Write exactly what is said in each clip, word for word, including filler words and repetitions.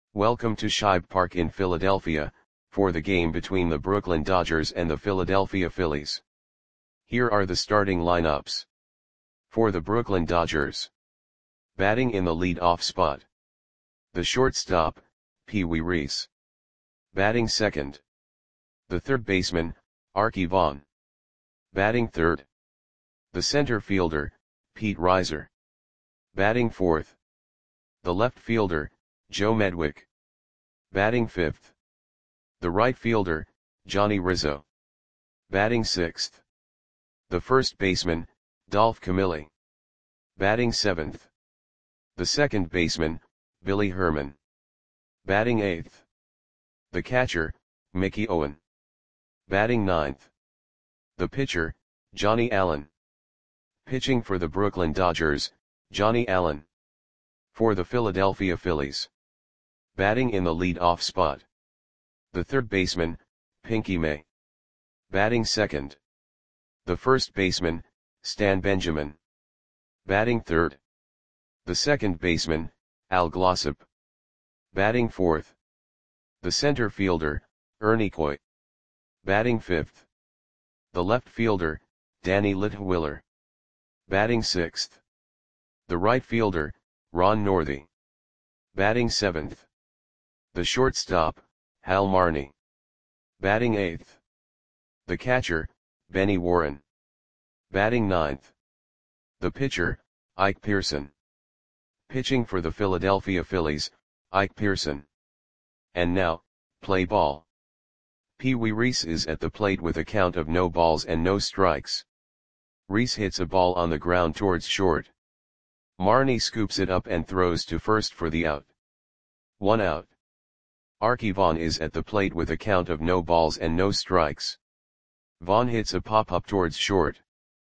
Welcome to Shibe Park in Philadelphia, for the game between the Brooklyn Dodgers and the Philadelphia Phillies. Here are the starting lineups. For the Brooklyn Dodgers. Batting in the lead-off spot. The shortstop, Pee Wee Reese. Batting second. The third baseman, Arky Vaughan. Batting third. The center fielder, Pete Reiser. Batting fourth. The left fielder, Joe Medwick. Batting fifth. The right fielder, Johnny Rizzo. Batting sixth. The first baseman, Dolph Camilli. Batting seventh. The second baseman, Billy Herman. Batting eighth. The catcher, Mickey Owen. Batting ninth. The pitcher, Johnny Allen. Pitching for the Brooklyn Dodgers, Johnny Allen. For the Philadelphia Phillies. Batting in the lead-off spot. The third baseman, Pinky May. Batting second. The first baseman, Stan Benjamin. Batting third. The second baseman, Al Glossop. Batting fourth. The center fielder, Ernie Coy. Batting fifth. The left fielder, Danny Litwiller. Batting sixth. The right fielder, Ron Northey. Batting seventh. The shortstop, Hal Marney. Batting eighth. The catcher, Benny Warren. Batting ninth. The pitcher, Ike Pearson. Pitching for the Philadelphia Phillies, Ike Pearson. And now, play ball. Pee Wee Reese is at the plate with a count of no balls and no strikes. Reese hits a ball on the ground towards short. Marney scoops it up and throws to first for the out. One out. Arky Vaughan is at the plate with a count of no balls and no strikes. Vaughan hits a pop-up towards short.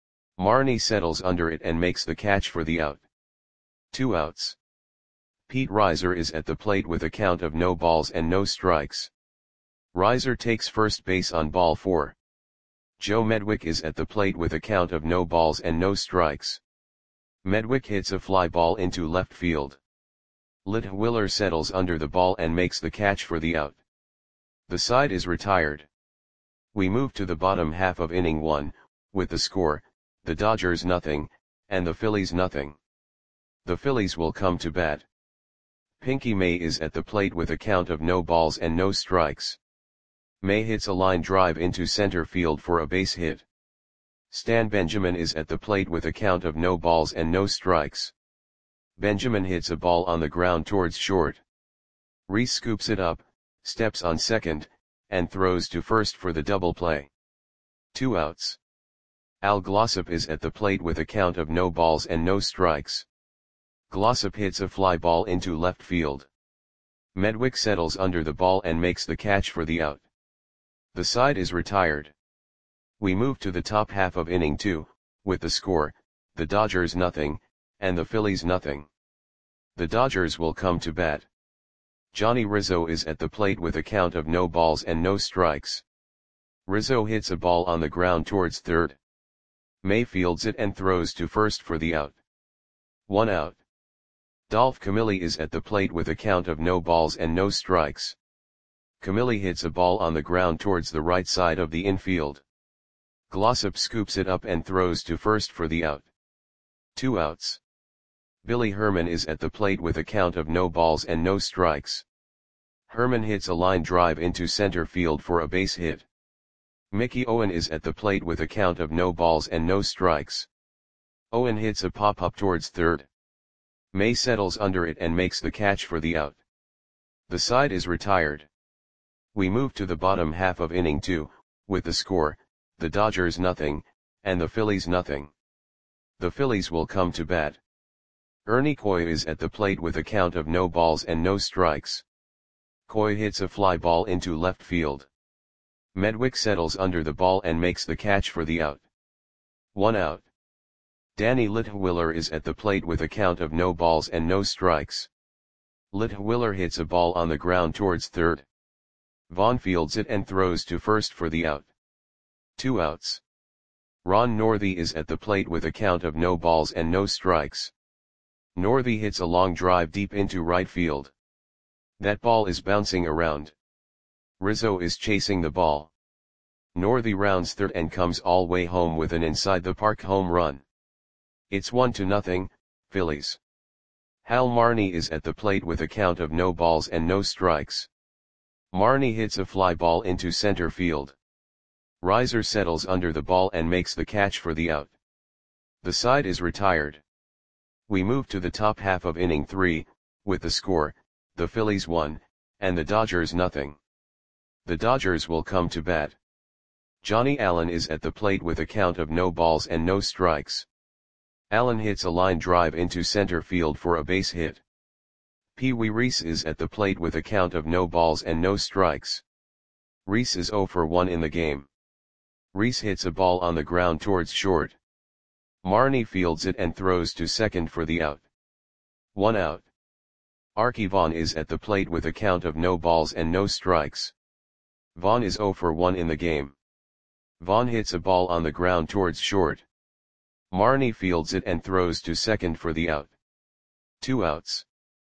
Marney settles under it and makes the catch for the out. Two outs. Pete Reiser is at the plate with a count of no balls and no strikes. Reiser takes first base on ball four. Joe Medwick is at the plate with a count of no balls and no strikes. Medwick hits a fly ball into left field. Litwiller settles under the ball and makes the catch for the out. The side is retired. We move to the bottom half of inning one, with the score, the Dodgers nothing, and the Phillies nothing. The Phillies will come to bat. Pinky May is at the plate with a count of no balls and no strikes. May hits a line drive into center field for a base hit. Stan Benjamin is at the plate with a count of no balls and no strikes. Benjamin hits a ball on the ground towards short. Reese scoops it up, steps on second, and throws to first for the double play. Two outs. Al Glossop is at the plate with a count of no balls and no strikes. Glossop hits a fly ball into left field. Medwick settles under the ball and makes the catch for the out. The side is retired. We move to the top half of inning two, with the score, the Dodgers nothing, and the Phillies nothing. The Dodgers will come to bat. Johnny Rizzo is at the plate with a count of no balls and no strikes. Rizzo hits a ball on the ground towards third. May fields it and throws to first for the out. One out. Dolph Camilli is at the plate with a count of no balls and no strikes. Camilli hits a ball on the ground towards the right side of the infield. Glossop scoops it up and throws to first for the out. Two outs. Billy Herman is at the plate with a count of no balls and no strikes. Herman hits a line drive into center field for a base hit. Mickey Owen is at the plate with a count of no balls and no strikes. Owen hits a pop-up towards third. May settles under it and makes the catch for the out. The side is retired. We move to the bottom half of inning two, with the score, the Dodgers nothing, and the Phillies nothing. The Phillies will come to bat. Ernie Coy is at the plate with a count of no balls and no strikes. Coy hits a fly ball into left field. Medwick settles under the ball and makes the catch for the out. One out. Danny Litwiller is at the plate with a count of no balls and no strikes. Litwiller hits a ball on the ground towards third. Vaughan fields it and throws to first for the out. Two outs. Ron Northey is at the plate with a count of no balls and no strikes. Northey hits a long drive deep into right field. That ball is bouncing around. Rizzo is chasing the ball. Northey rounds third and comes all way home with an inside the park home run. It's one to nothing, Phillies. Hal Marney is at the plate with a count of no balls and no strikes. Marney hits a fly ball into center field. Reiser settles under the ball and makes the catch for the out. The side is retired. We move to the top half of inning three, with the score, the Phillies one, and the Dodgers nothing. The Dodgers will come to bat. Johnny Allen is at the plate with a count of no balls and no strikes. Allen hits a line drive into center field for a base hit. Pee Wee Reese is at the plate with a count of no balls and no strikes. Reese is oh for one in the game. Reese hits a ball on the ground towards short. Marney fields it and throws to second for the out. One out. Arky Vaughan is at the plate with a count of no balls and no strikes. Vaughan is oh for one in the game. Vaughan hits a ball on the ground towards short. Marney fields it and throws to second for the out. Two outs.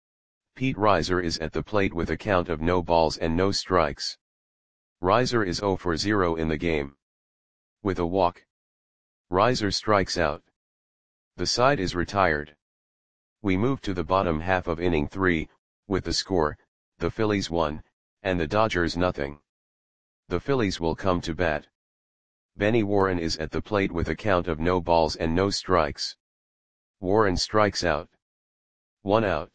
Pete Reiser is at the plate with a count of no balls and no strikes. Reiser is oh for zero in the game. With a walk, Reiser strikes out. The side is retired. We move to the bottom half of inning three, with the score, the Phillies one, and the Dodgers nothing. The Phillies will come to bat. Benny Warren is at the plate with a count of no balls and no strikes. Warren strikes out. One out.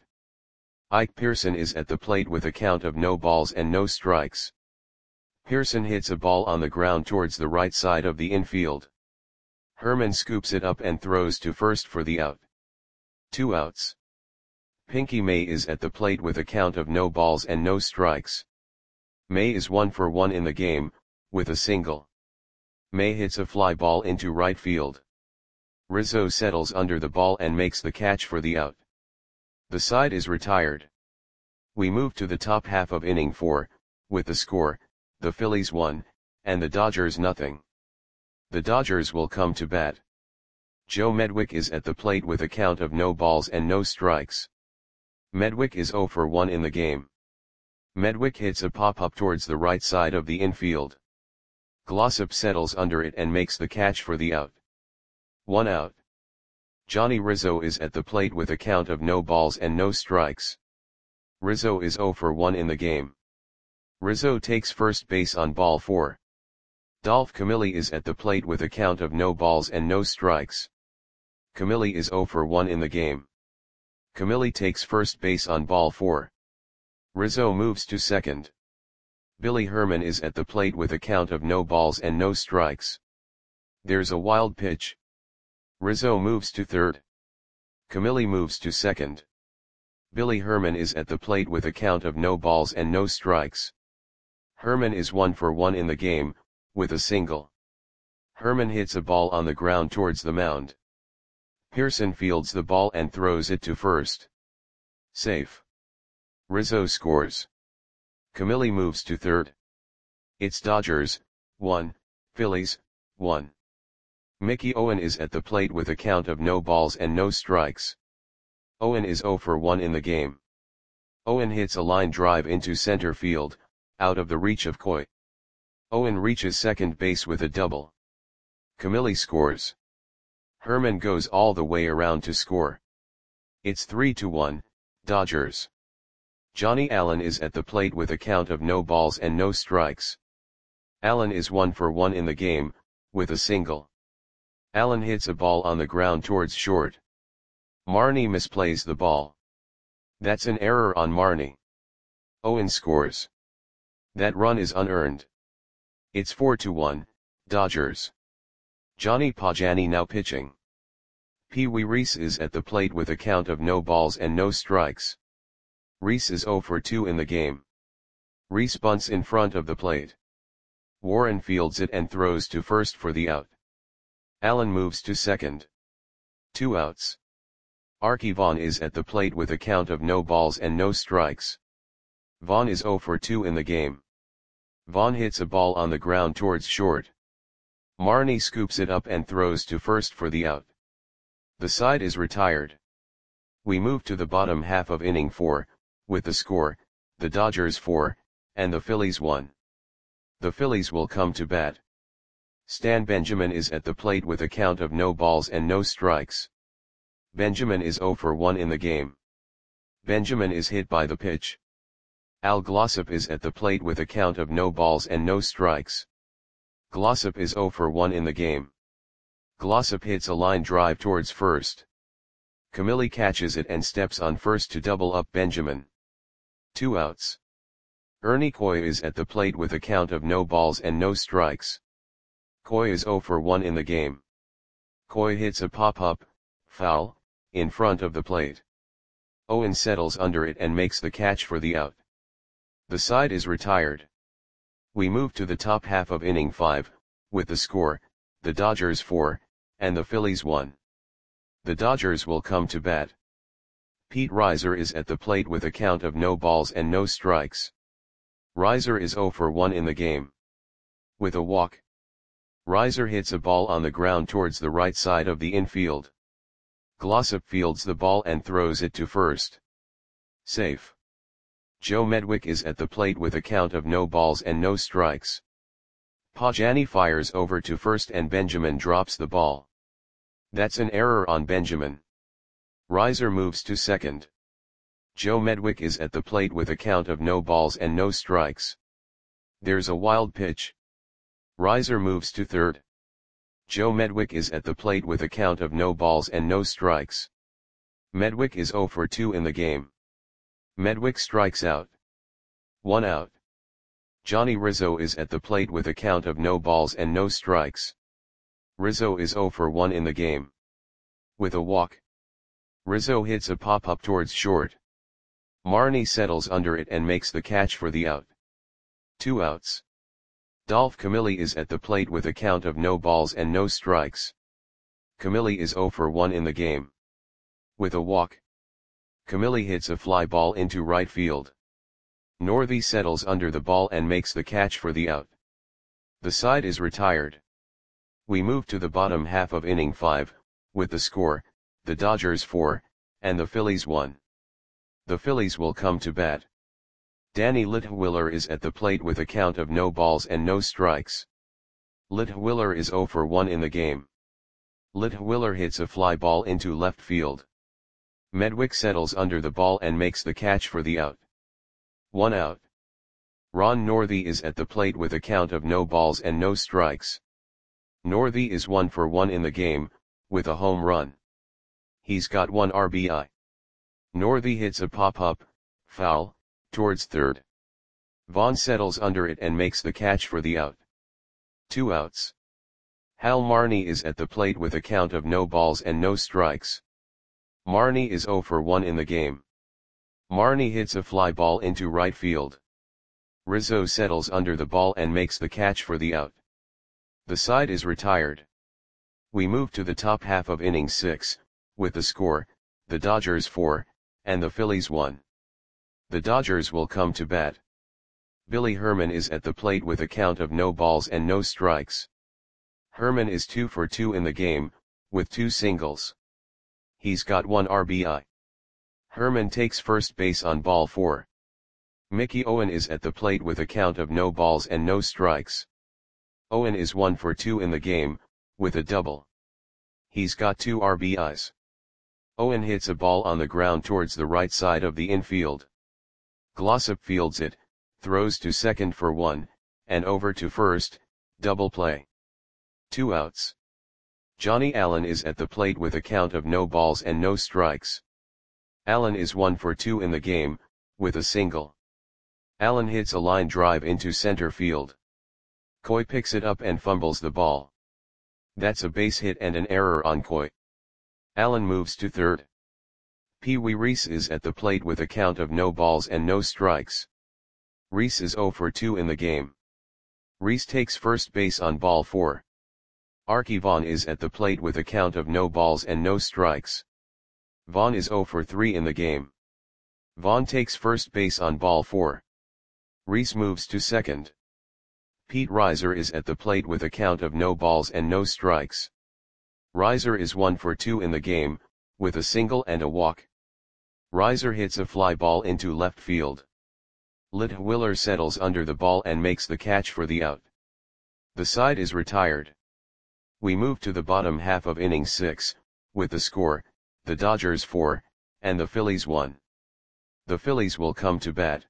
Ike Pearson is at the plate with a count of no balls and no strikes. Pearson hits a ball on the ground towards the right side of the infield. Herman scoops it up and throws to first for the out. Two outs. Pinky May is at the plate with a count of no balls and no strikes. May is one for one in the game, with a single. May hits a fly ball into right field. Rizzo settles under the ball and makes the catch for the out. The side is retired. We move to the top half of inning four, with the score, the Phillies one, and the Dodgers nothing. The Dodgers will come to bat. Joe Medwick is at the plate with a count of no balls and no strikes. Medwick is oh for one in the game. Medwick hits a pop-up towards the right side of the infield. Glossop settles under it and makes the catch for the out. One out. Johnny Rizzo is at the plate with a count of no balls and no strikes. Rizzo is oh for one in the game. Rizzo takes first base on ball four. Dolph Camilli is at the plate with a count of no balls and no strikes. Camilli is oh for one in the game. Camilli takes first base on ball four. Rizzo moves to second. Billy Herman is at the plate with a count of no balls and no strikes. There's a wild pitch. Rizzo moves to third. Camilli moves to second. Billy Herman is at the plate with a count of no balls and no strikes. Herman is one for one in the game, with a single. Herman hits a ball on the ground towards the mound. Pearson fields the ball and throws it to first. Safe. Rizzo scores. Camilli moves to third. It's Dodgers, one, Phillies, one. Mickey Owen is at the plate with a count of no balls and no strikes. Owen is oh for one in the game. Owen hits a line drive into center field, out of the reach of Coy. Owen reaches second base with a double. Camilli scores. Herman goes all the way around to score. It's three to one, Dodgers. Johnny Allen is at the plate with a count of no balls and no strikes. Allen is one for one in the game, with a single. Allen hits a ball on the ground towards short. Marney misplays the ball. That's an error on Marney. Owen scores. That run is unearned. It's four to one, Dodgers. Johnny Pagani now pitching. Pee Wee Reese is at the plate with a count of no balls and no strikes. Reese is oh for two in the game. Reese bunts in front of the plate. Warren fields it and throws to first for the out. Allen moves to second. Two outs. Arky Vaughan is at the plate with a count of no balls and no strikes. Vaughan is oh for two in the game. Vaughan hits a ball on the ground towards short. Marney scoops it up and throws to first for the out. The side is retired. We move to the bottom half of inning four, with the score, the Dodgers four, and the Phillies one. The Phillies will come to bat. Stan Benjamin is at the plate with a count of no balls and no strikes. Benjamin is zero for one in the game. Benjamin is hit by the pitch. Al Glossop is at the plate with a count of no balls and no strikes. Glossop is zero for one in the game. Glossop hits a line drive towards first. Camilli catches it and steps on first to double up Benjamin. Two outs. Ernie Coy is at the plate with a count of no balls and no strikes. Coy is zero for one in the game. Coy hits a pop-up, foul, in front of the plate. Owen settles under it and makes the catch for the out. The side is retired. We move to the top half of inning five, with the score, the Dodgers four, and the Phillies one. The Dodgers will come to bat. Pete Reiser is at the plate with a count of no balls and no strikes. Reiser is zero for one in the game. With a walk. Reiser hits a ball on the ground towards the right side of the infield. Glossop fields the ball and throws it to first. Safe. Joe Medwick is at the plate with a count of no balls and no strikes. Pajani fires over to first and Benjamin drops the ball. That's an error on Benjamin. Reiser moves to second. Joe Medwick is at the plate with a count of no balls and no strikes. There's a wild pitch. Reiser moves to third. Joe Medwick is at the plate with a count of no balls and no strikes. Medwick is zero for two in the game. Medwick strikes out. One out. Johnny Rizzo is at the plate with a count of no balls and no strikes. Rizzo is zero for one in the game. With a walk. Rizzo hits a pop-up towards short. Marney settles under it and makes the catch for the out. Two outs. Dolph Camilli is at the plate with a count of no balls and no strikes. Camilli is zero for one in the game. With a walk. Camilli hits a fly ball into right field. Northey settles under the ball and makes the catch for the out. The side is retired. We move to the bottom half of inning five, with the score, the Dodgers four, and the Phillies one. The Phillies will come to bat. Danny Litwiller is at the plate with a count of no balls and no strikes. Litwiller is zero for one in the game. Litwiller hits a fly ball into left field. Medwick settles under the ball and makes the catch for the out. One out. Ron Northey is at the plate with a count of no balls and no strikes. Northey is one for one in the game, with a home run. He's got one R B I. Northey hits a pop-up, foul, towards third. Vaughn settles under it and makes the catch for the out. Two outs. Hal Marney is at the plate with a count of no balls and no strikes. Marney is zero for one in the game. Marney hits a fly ball into right field. Rizzo settles under the ball and makes the catch for the out. The side is retired. We move to the top half of inning six, with the score, the Dodgers four, and the Phillies one. The Dodgers will come to bat. Billy Herman is at the plate with a count of no balls and no strikes. Herman is two for two in the game, with two singles. He's got one R B I. Herman takes first base on ball four. Mickey Owen is at the plate with a count of no balls and no strikes. Owen is one for two in the game, with a double. He's got two R B Is. Owen hits a ball on the ground towards the right side of the infield. Glossop fields it, throws to second for one, and over to first, double play. Two outs. Johnny Allen is at the plate with a count of no balls and no strikes. Allen is one for two in the game, with a single. Allen hits a line drive into center field. Coy picks it up and fumbles the ball. That's a base hit and an error on Coy. Allen moves to third. Pee Wee Reese is at the plate with a count of no balls and no strikes. Reese is zero for two in the game. Reese takes first base on ball four. Archie Vaughn is at the plate with a count of no balls and no strikes. Vaughn is zero for three in the game. Vaughn takes first base on ball four. Reese moves to second. Pete Reiser is at the plate with a count of no balls and no strikes. Reiser is one for two in the game, with a single and a walk. Reiser hits a fly ball into left field. Litwiller settles under the ball and makes the catch for the out. The side is retired. We move to the bottom half of inning six, with the score, the Dodgers four, and the Phillies one. The Phillies will come to bat.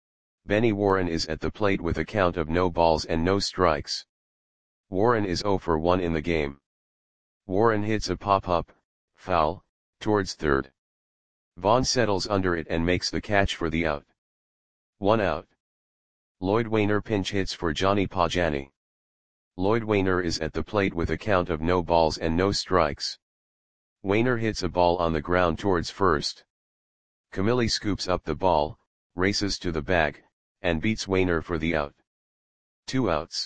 Benny Warren is at the plate with a count of no balls and no strikes. Warren is oh for one in the game. Warren hits a pop-up, foul, towards third. Vaughn settles under it and makes the catch for the out. One out. Lloyd Wainer pinch hits for Johnny Pagani. Lloyd Wainer is at the plate with a count of no balls and no strikes. Wainer hits a ball on the ground towards first. Camilli scoops up the ball, races to the bag, and beats Wainer for the out. Two outs.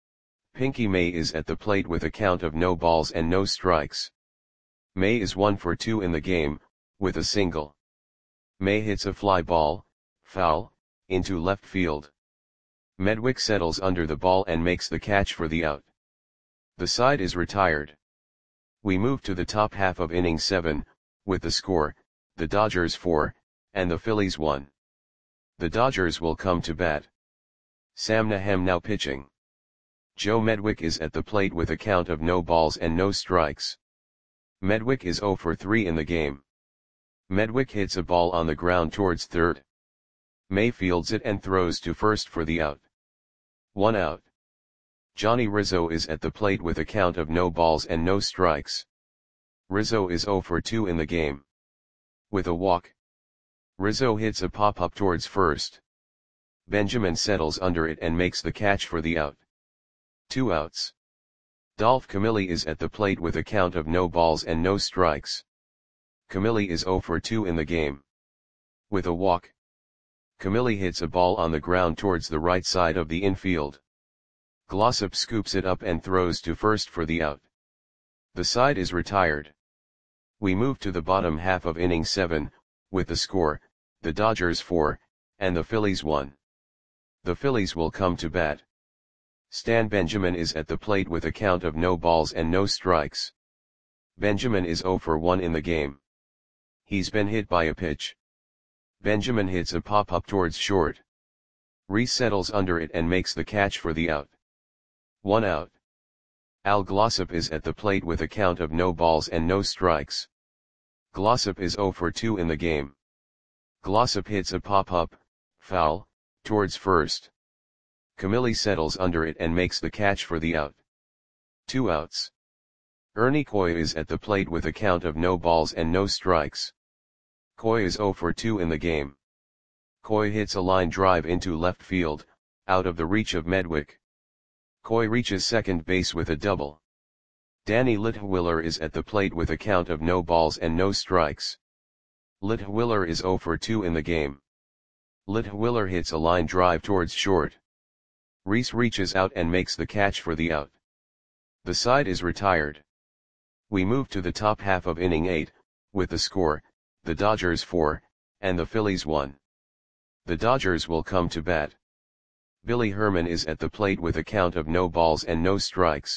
Pinky May is at the plate with a count of no balls and no strikes. May is one for two in the game, with a single. May hits a fly ball, foul, into left field. Medwick settles under the ball and makes the catch for the out. The side is retired. We move to the top half of inning seven, with the score, the Dodgers four, and the Phillies one. The Dodgers will come to bat. Sam Nahem now pitching. Joe Medwick is at the plate with a count of no balls and no strikes. Medwick is oh for three in the game. Medwick hits a ball on the ground towards third. May fields it and throws to first for the out. One out. Johnny Rizzo is at the plate with a count of no balls and no strikes. Rizzo is oh for two in the game. With a walk. Rizzo hits a pop-up towards first. Benjamin settles under it and makes the catch for the out. Two outs. Dolph Camilli is at the plate with a count of no balls and no strikes. Camilli is oh for two in the game. With a walk. Camilli hits a ball on the ground towards the right side of the infield. Glossop scoops it up and throws to first for the out. The side is retired. We move to the bottom half of inning seven, with the score, the Dodgers four, and the Phillies one. The Phillies will come to bat. Stan Benjamin is at the plate with a count of no balls and no strikes. Benjamin is oh for one in the game. He's been hit by a pitch. Benjamin hits a pop-up towards short. Reese settles under it and makes the catch for the out. One out. Al Glossop is at the plate with a count of no balls and no strikes. Glossop is oh for two in the game. Glossop hits a pop-up, foul, towards first. Camilli settles under it and makes the catch for the out. Two outs. Ernie Coy is at the plate with a count of no balls and no strikes. Coy is oh for two in the game. Coy hits a line drive into left field, out of the reach of Medwick. Coy reaches second base with a double. Danny Litwiller is at the plate with a count of no balls and no strikes. Litwiller is oh for two in the game. Litwiller hits a line drive towards short. Reese reaches out and makes the catch for the out. The side is retired. We move to the top half of inning eight, with the score, the Dodgers four, and the Phillies one. The Dodgers will come to bat. Billy Herman is at the plate with a count of no balls and no strikes.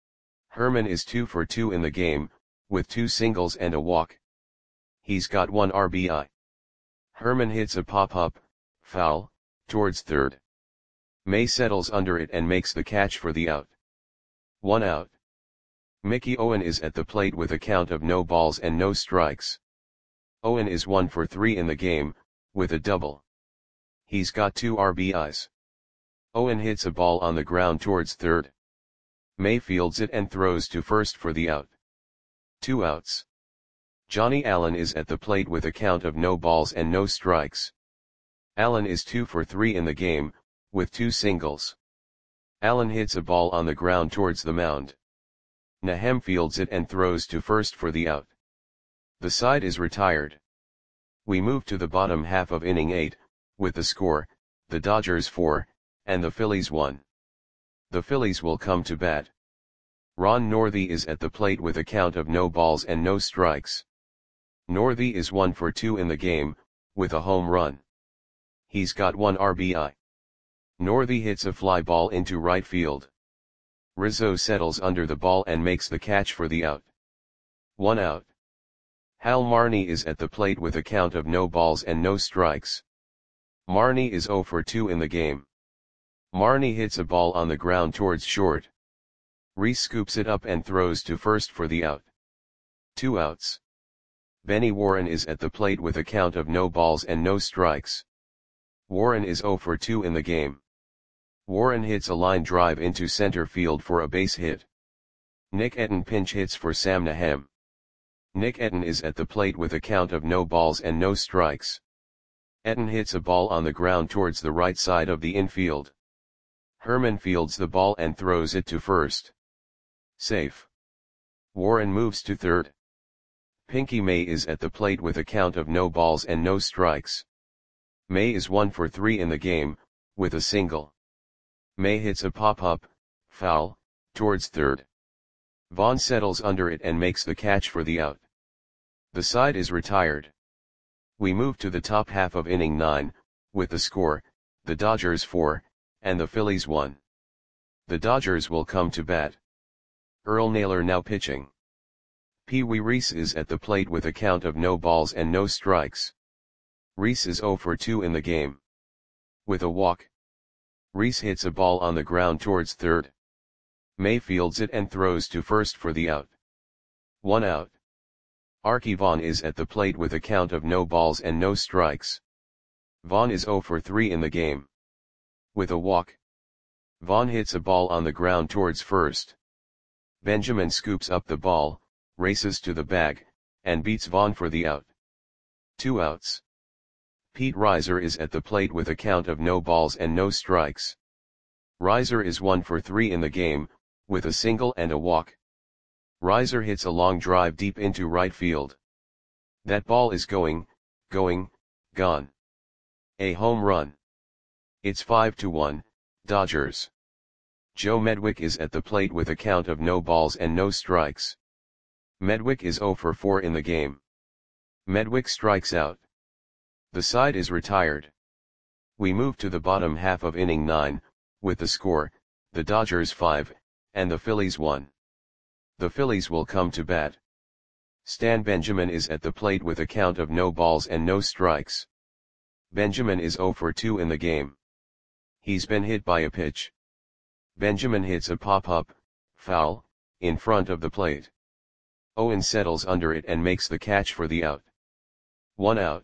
Herman is two for two in the game, with two singles and a walk. He's got one R B I. Herman hits a pop-up, foul, towards third. May settles under it and makes the catch for the out. One out. Mickey Owen is at the plate with a count of no balls and no strikes. Owen is one for three in the game, with a double. He's got two R B Is. Owen hits a ball on the ground towards third. May fields it and throws to first for the out. Two outs. Johnny Allen is at the plate with a count of no balls and no strikes. Allen is two for three in the game, with two singles. Allen hits a ball on the ground towards the mound. Nahem fields it and throws to first for the out. The side is retired. We move to the bottom half of inning eight, with the score, the Dodgers four, and the Phillies one. The Phillies will come to bat. Ron Northey is at the plate with a count of no balls and no strikes. Northey is one for two in the game, with a home run. He's got one R B I. Northey hits a fly ball into right field. Rizzo settles under the ball and makes the catch for the out. One out. Hal Marney is at the plate with a count of no balls and no strikes. Marnie is zero for two in the game. Marnie hits a ball on the ground towards short. Reese scoops it up and throws to first for the out. Two outs. Benny Warren is at the plate with a count of no balls and no strikes. Warren is zero for two in the game. Warren hits a line drive into center field for a base hit. Nick Etten pinch hits for Sam Nahem. Nick Etten is at the plate with a count of no balls and no strikes. Etten hits a ball on the ground towards the right side of the infield. Herman fields the ball and throws it to first. Safe. Warren moves to third. Pinky May is at the plate with a count of no balls and no strikes. May is one for three in the game, with a single. May hits a pop-up, foul, towards third. Vaughn settles under it and makes the catch for the out. The side is retired. We move to the top half of inning nine, with the score, the Dodgers four, and the Phillies one. The Dodgers will come to bat. Earl Naylor now pitching. Pee Wee Reese is at the plate with a count of no balls and no strikes. Reese is zero for two in the game. With a walk. Reese hits a ball on the ground towards third. May fields it and throws to first for the out. One out. Archie Vaughn is at the plate with a count of no balls and no strikes. Vaughn is zero for three in the game. With a walk. Vaughn hits a ball on the ground towards first. Benjamin scoops up the ball, races to the bag, and beats Vaughn for the out. Two outs. Pete Reiser is at the plate with a count of no balls and no strikes. Reiser is one for three in the game, with a single and a walk. Reiser hits a long drive deep into right field. That ball is going, going, gone. A home run. It's five to one, Dodgers. Joe Medwick is at the plate with a count of no balls and no strikes. Medwick is zero for four in the game. Medwick strikes out. The side is retired. We move to the bottom half of inning nine, with the score, the Dodgers five, and the Phillies one. The Phillies will come to bat. Stan Benjamin is at the plate with a count of no balls and no strikes. Benjamin is zero for two in the game. He's been hit by a pitch. Benjamin hits a pop-up, foul, in front of the plate. Owen settles under it and makes the catch for the out. One out.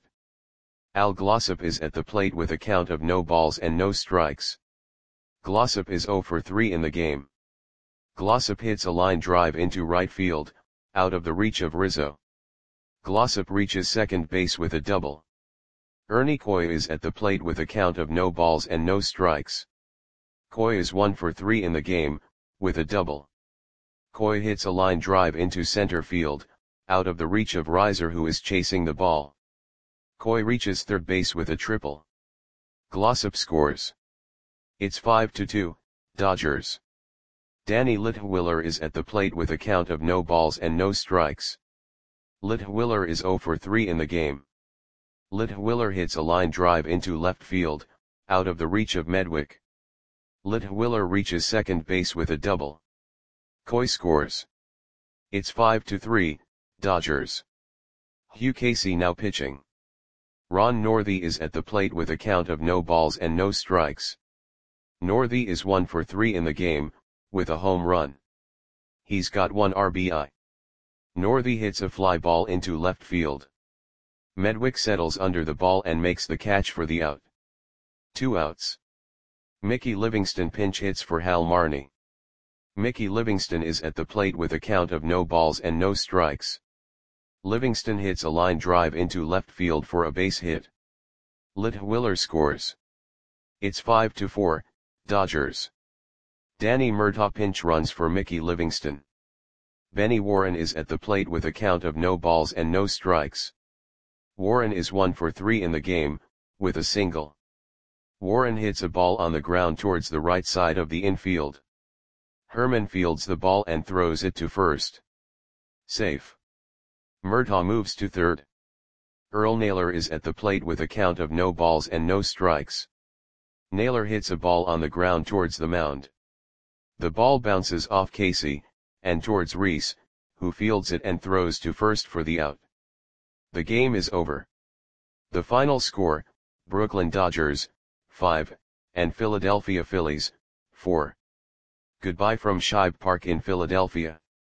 Al Glossop is at the plate with a count of no balls and no strikes. Glossop is zero for three in the game. Glossop hits a line drive into right field, out of the reach of Rizzo. Glossop reaches second base with a double. Ernie Coy is at the plate with a count of no balls and no strikes. Coy is one for three in the game, with a double. Coy hits a line drive into center field, out of the reach of Reiser who is chasing the ball. Coy reaches third base with a triple. Glossop scores. It's five to two, Dodgers. Danny Litwiller is at the plate with a count of no balls and no strikes. Litwiller is zero for three in the game. Litwiller hits a line drive into left field, out of the reach of Medwick. Litwiller reaches second base with a double. Coy scores. It's five to three, Dodgers. Hugh Casey now pitching. Ron Northey is at the plate with a count of no balls and no strikes. Northey is one for three in the game, with a home run. He's got one R B I. Northey hits a fly ball into left field. Medwick settles under the ball and makes the catch for the out. Two outs. Mickey Livingston pinch hits for Hal Marney. Mickey Livingston is at the plate with a count of no balls and no strikes. Livingston hits a line drive into left field for a base hit. Litwiller scores. It's five to four, Dodgers. Danny Murtaugh pinch runs for Mickey Livingston. Benny Warren is at the plate with a count of no balls and no strikes. Warren is one for three in the game, with a single. Warren hits a ball on the ground towards the right side of the infield. Herman fields the ball and throws it to first. Safe. Murtaugh moves to third. Earl Naylor is at the plate with a count of no balls and no strikes. Naylor hits a ball on the ground towards the mound. The ball bounces off Casey, and towards Reese, who fields it and throws to first for the out. The game is over. The final score, Brooklyn Dodgers, five, and Philadelphia Phillies, four. Goodbye from Shibe Park in Philadelphia.